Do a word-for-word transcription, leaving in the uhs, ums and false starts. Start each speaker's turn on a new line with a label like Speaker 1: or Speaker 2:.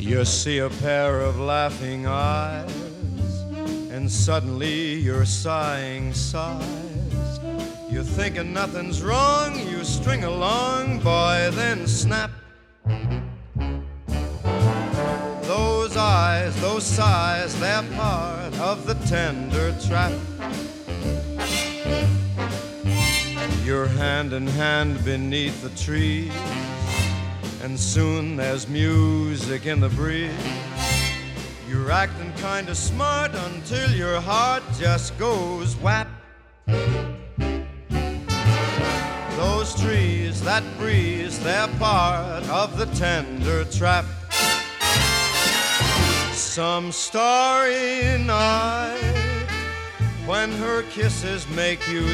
Speaker 1: You see a pair of laughing eyes, and suddenly you're sighing sighs. You're thinking nothing's wrong, you string along, boy, then snap. Those eyes, those sighs, they're part of the tender trap. You're hand in hand beneath the trees, and soon there's music in the breeze. You're acting kinda smart until your heart just goes whap. Those trees, that breeze, they're part of the tender trap. Some starry night, when her kisses make you